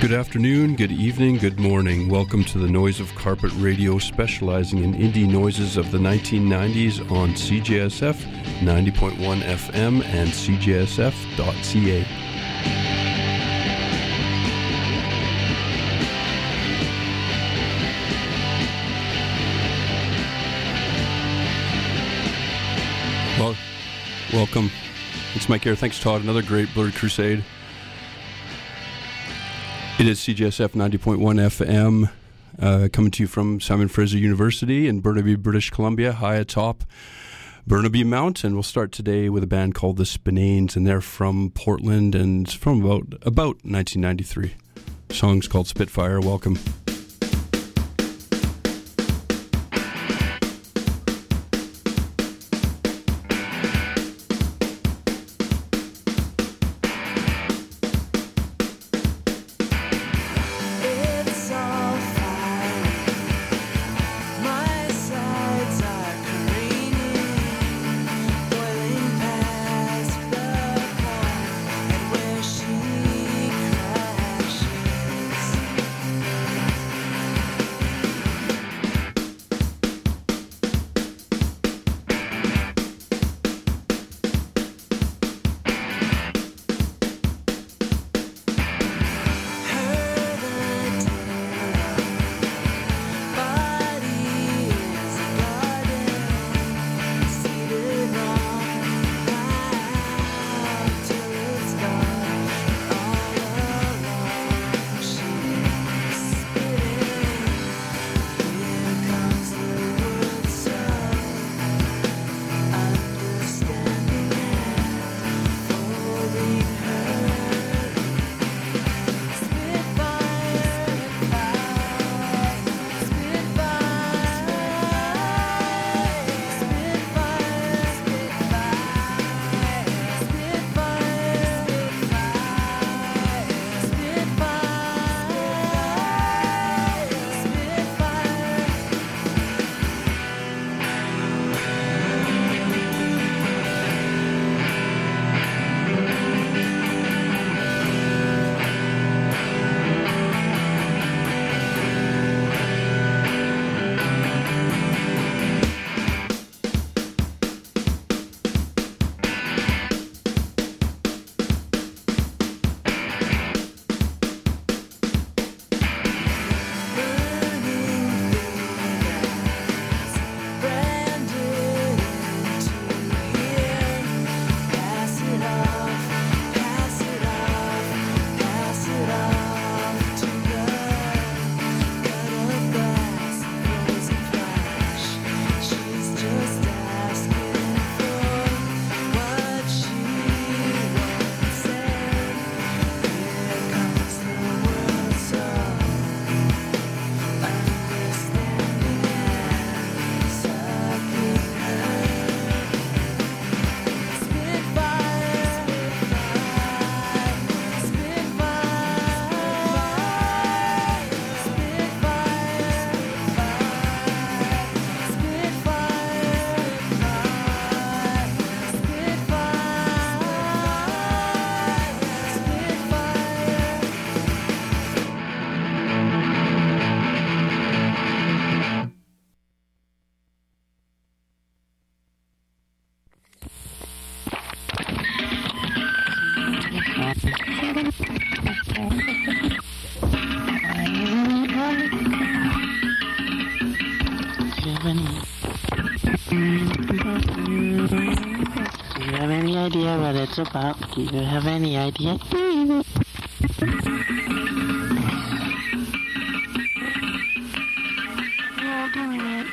Good afternoon, good evening, good morning. Welcome to the Noise of Carpet Radio, specializing in indie noises of the 1990s on CJSF 90.1 FM and CJSF.ca. Well, welcome. It's Mike here. Thanks, Todd. Another great Blurred Crusade. It is CJSF 90.1 FM, coming to you from Simon Fraser University in Burnaby, British Columbia, high atop Burnaby Mountain. We'll start today with a band called the Spinanes, and they're from Portland and from about 1993. The song's called Spitfire. Welcome. About. Do you have any idea? You're doing it.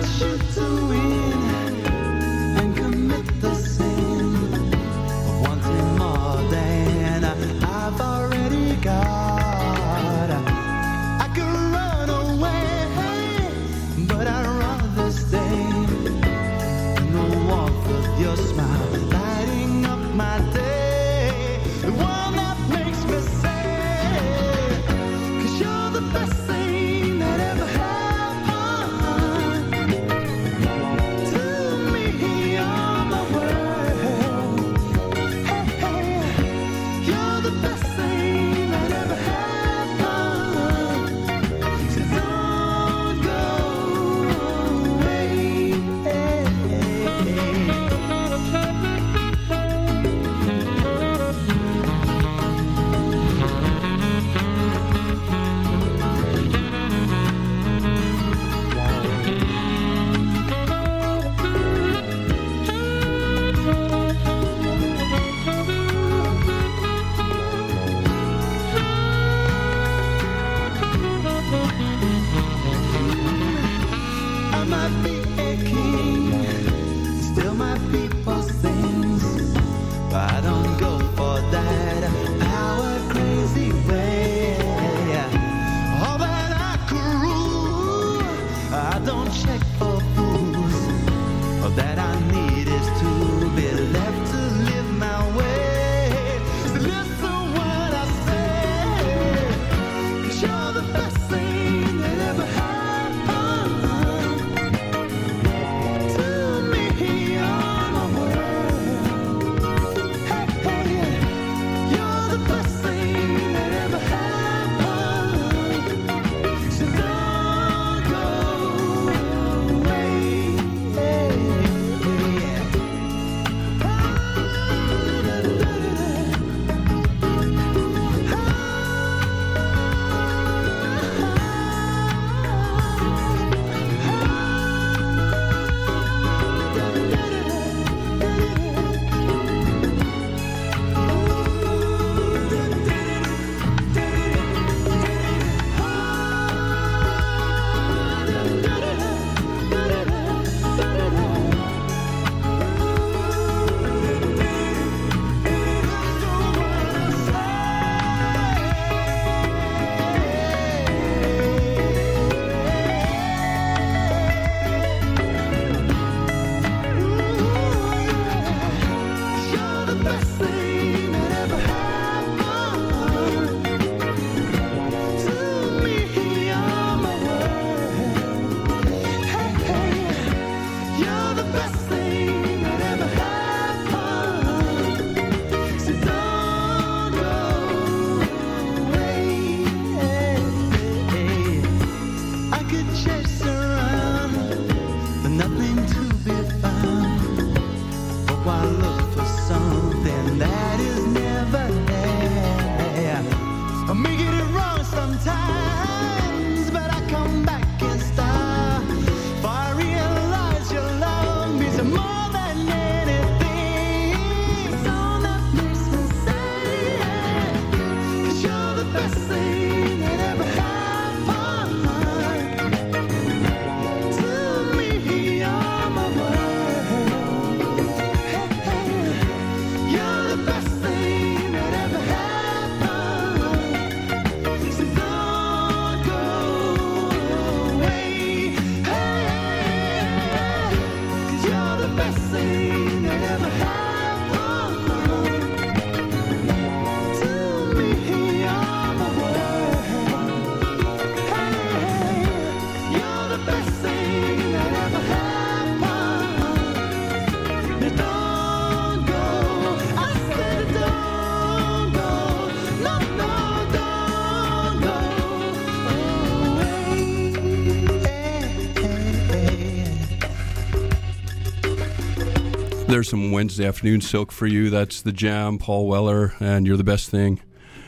There's some Wednesday afternoon silk for you. That's the Jam, Paul Weller, and You're the Best Thing.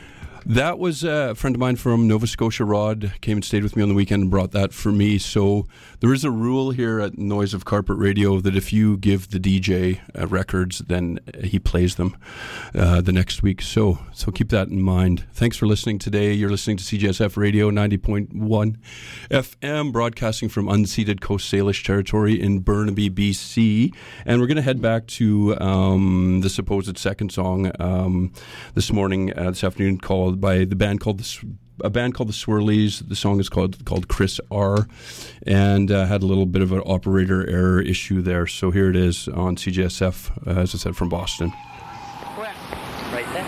That was a friend of mine from Nova Scotia, Rod, came and stayed with me on the weekend and brought that for me. So there is a rule here at Noise of Carpet Radio that if you give the DJ records, then he plays them the next week. So keep that in mind. Thanks for listening today. You're listening to CJSF Radio 90.1 FM, broadcasting from unceded Coast Salish territory in Burnaby, BC. And we're going to head back to the supposed second song this afternoon, called by a band called the Swirlies. The song is called Chris R, and had a little bit of an operator error issue there. So here it is on CJSF, as I said, from Boston. Right there.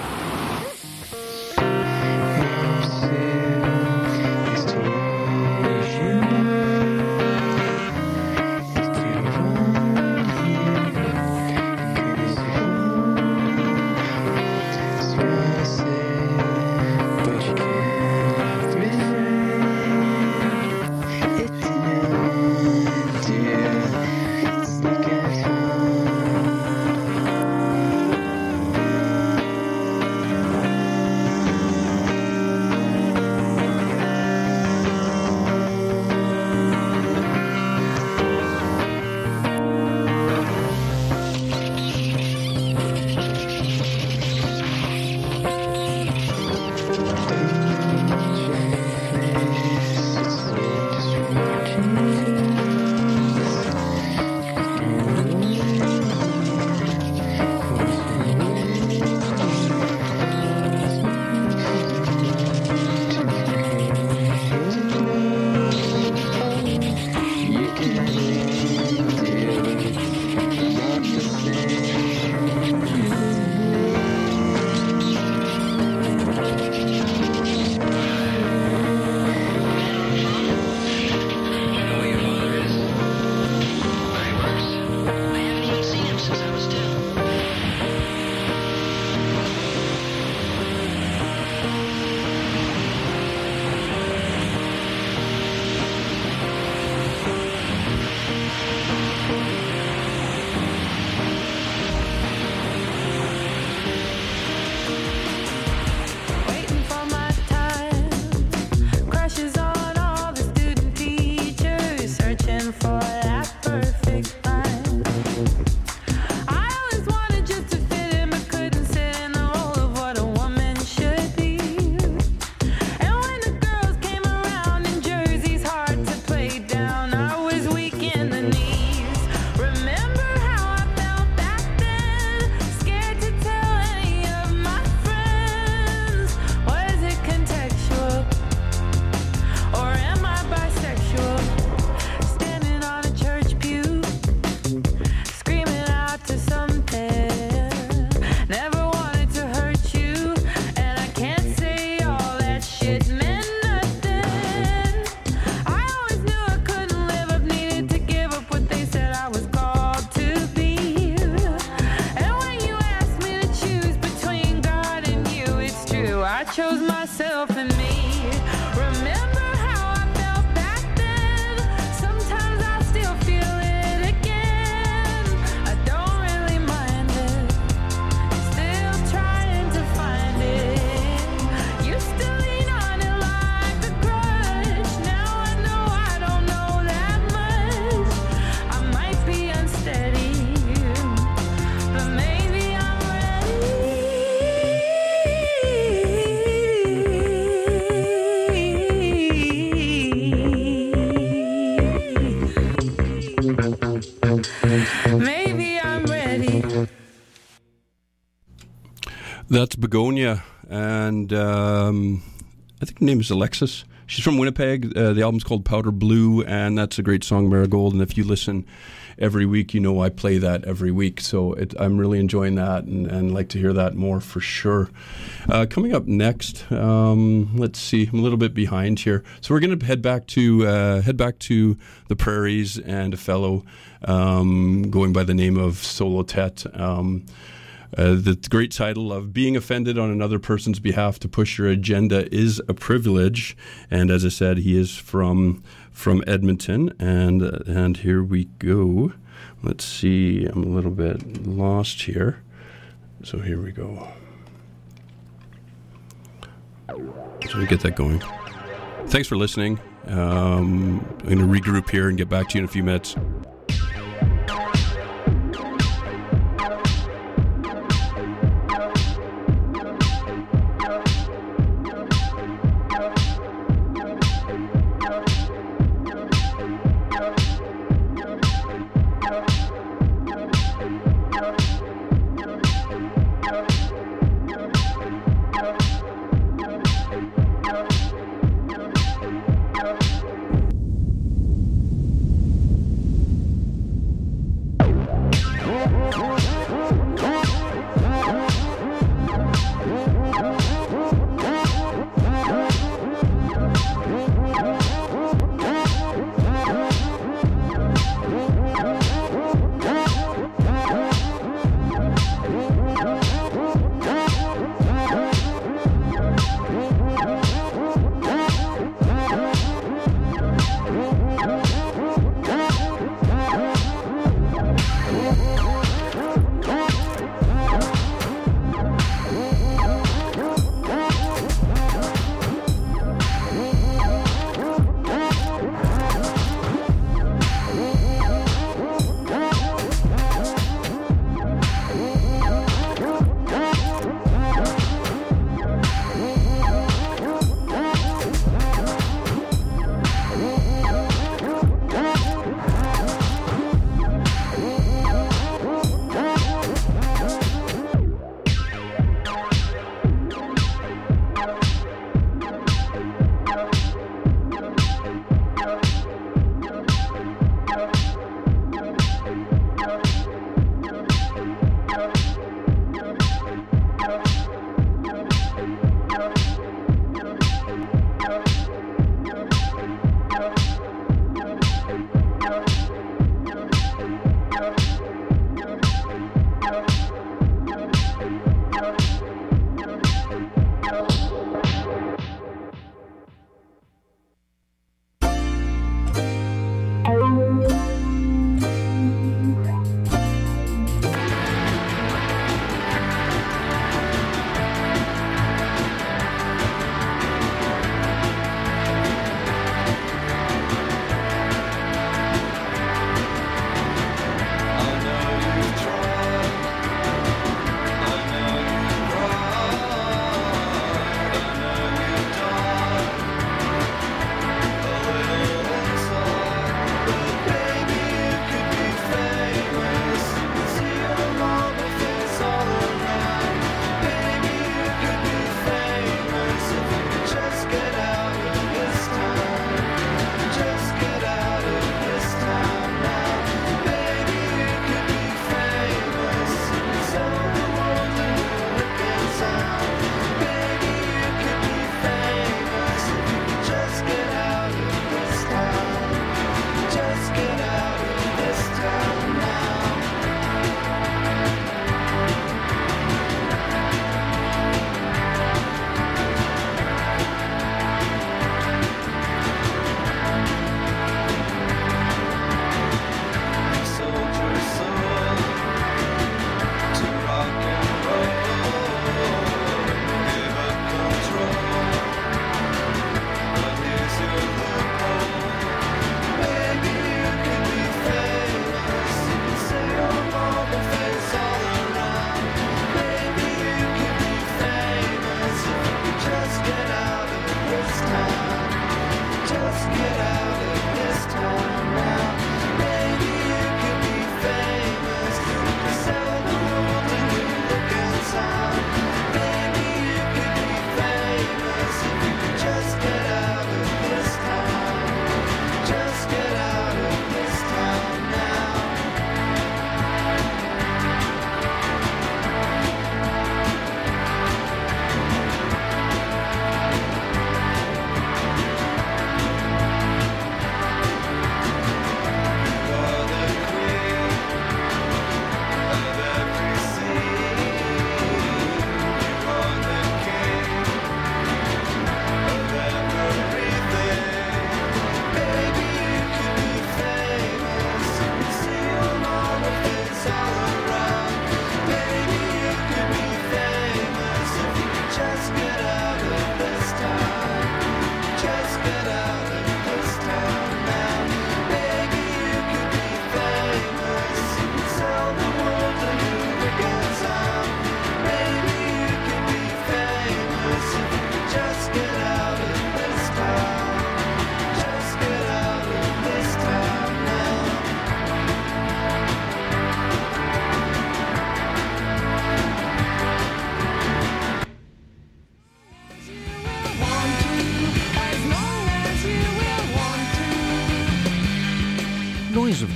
chose myself and me. Remember how I felt back then? Sometimes I still feel it again. I don't really mind it, still trying to find it. Used to lean on it like a crutch. Now I know I don't know that much. I might be unsteady, but maybe I'm ready. Maybe I'm ready. That's Begonia, and I think her name is Alexis. She's from Winnipeg. The album's called Powder Blue, and that's a great song, Marigold. And if you listen every week, you know I play that every week. So I'm really enjoying that and like to hear that more for sure. Coming up next, let's see. I'm a little bit behind here. So we're going to head back to the Prairies and a fellow going by the name of Solotet. The great title of Being Offended on Another Person's Behalf to Push Your Agenda is a Privilege. And as I said, he is from Edmonton. And here we go. Let's see. I'm a little bit lost here. So here we go. So we get that going. Thanks for listening. I'm going to regroup here and get back to you in a few minutes.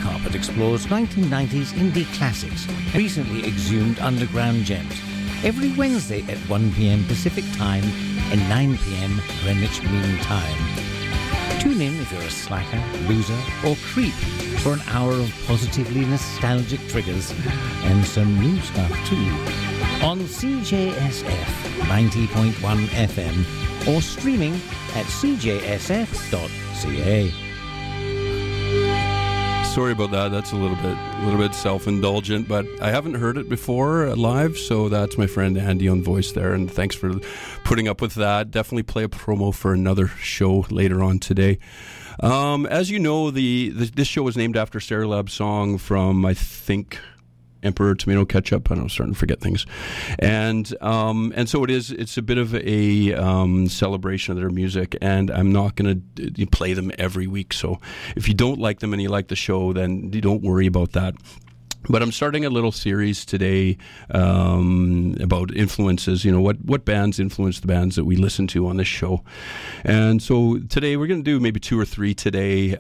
Carpet explores 1990s indie classics and recently exhumed underground gems. Every Wednesday at 1 p.m. Pacific Time and 9 p.m. Greenwich Mean Time. Tune in if you're a slacker, loser, or creep for an hour of positively nostalgic triggers and some new stuff too on CJSF 90.1 FM or streaming at cjsf.ca. Sorry about that. That's a little bit self-indulgent, but I haven't heard it before live, so that's my friend Andy on voice there, and thanks for putting up with that. Definitely play a promo for another show later on today. As you know, this show was named after a Stereolab song from, I think, Emperor Tomato Ketchup. I don't know, I'm starting to forget things. And so it's a bit of a celebration of their music, and I'm not going to play them every week. So if you don't like them and you like the show, then you don't worry about that. But I'm starting a little series today about influences, what bands influence the bands that we listen to on this show. And so today we're going to do maybe 2 or 3 today,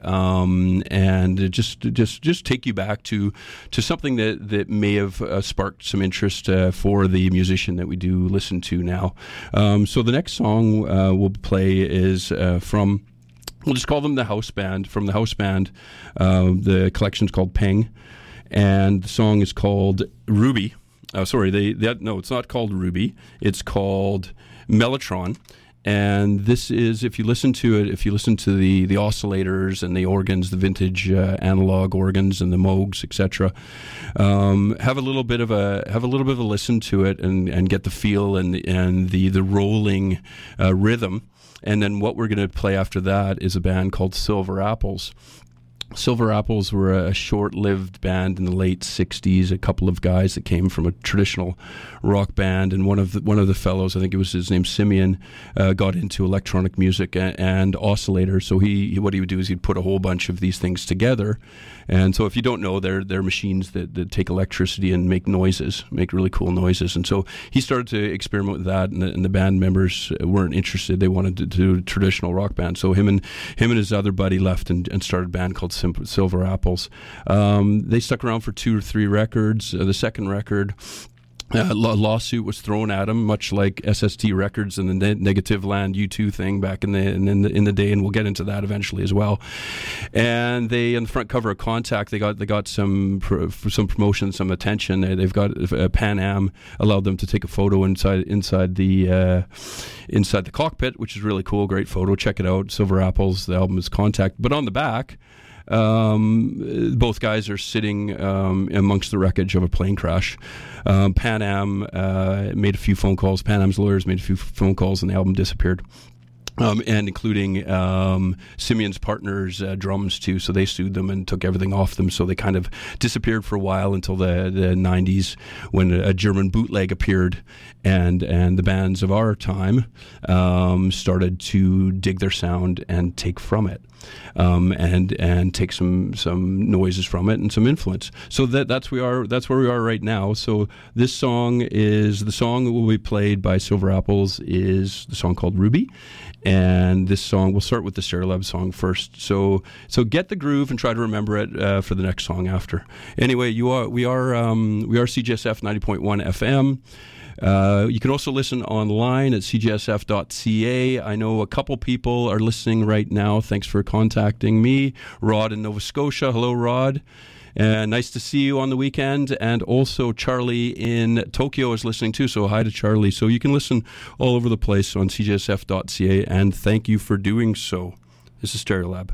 and just take you back to something that may have sparked some interest for the musician that we do listen to now. So the next song we'll play is from, we'll just call them the House Band, from the House Band. The collection's called Peng. And the song is called Ruby. No, it's not called Ruby. It's called Mellotron. And this is, if you listen to the oscillators and the organs, the vintage analog organs and the Moogs, etc., have a little bit of a listen to it and get the feel and the rolling rhythm. And then what we're going to play after that is a band called Silver Apples. Silver Apples were a short-lived band in the late 60s, a couple of guys that came from a traditional rock band, and one of the fellows, I think it was his name Simeon, got into electronic music and oscillators. So what he would do is he'd put a whole bunch of these things together. And so if you don't know, they're machines that take electricity and make really cool noises. And so he started to experiment with that, and the band members weren't interested. They wanted to do a traditional rock band. So him and his other buddy left and started a band called Silver Apples. They stuck around for 2 or 3 records. The second record, a lawsuit was thrown at them, much like SST Records and the Negative Land U2 thing back in the day, and we'll get into that eventually as well. And they, on the front cover of Contact, they got some promotion, some attention. They've got Pan Am allowed them to take a photo inside the cockpit, which is really cool. Great photo. Check it out. Silver Apples. The album is Contact, but on the back, both guys are sitting amongst the wreckage of a plane crash. Pan Am made a few phone calls. Pan Am's lawyers made a few phone calls, and the album disappeared. And including Simeon's partner's drums too, so they sued them and took everything off them. So they kind of disappeared for a while until the 90s, when a German bootleg appeared, and the bands of our time started to dig their sound and take from it, and take some noises from it and some influence. So that's where we are right now. So this song is the song that will be played by Silver Apples, is the song called Ruby. And this song, we'll start with the Stereolab song first. So get the groove and try to remember it for the next song after. Anyway, we are CJSF 90.1 FM. You can also listen online at cjsf.ca. I know a couple people are listening right now. Thanks for contacting me. Rod in Nova Scotia. Hello, Rod. Nice to see you on the weekend. And also Charlie in Tokyo is listening too, so hi to Charlie. So you can listen all over the place on cjsf.ca, and thank you for doing so. This is Stereolab.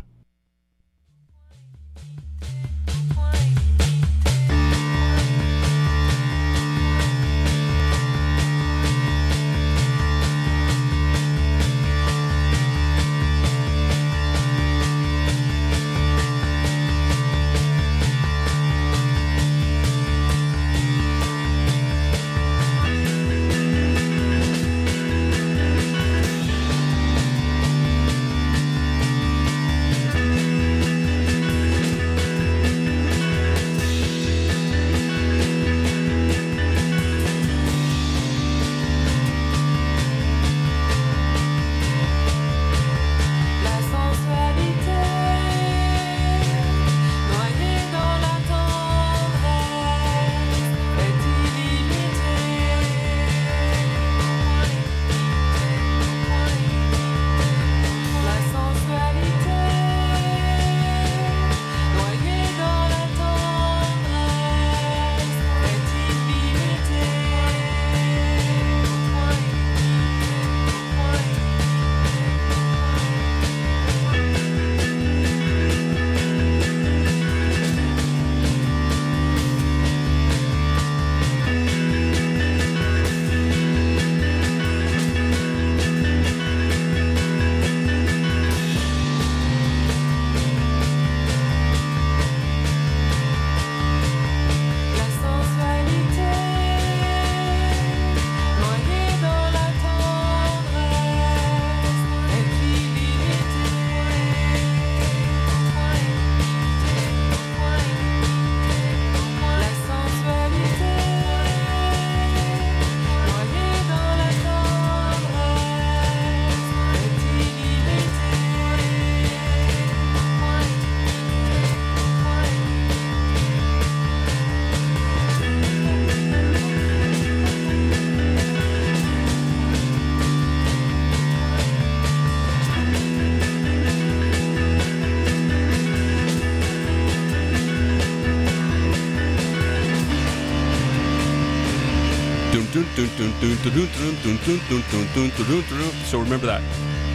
So remember that.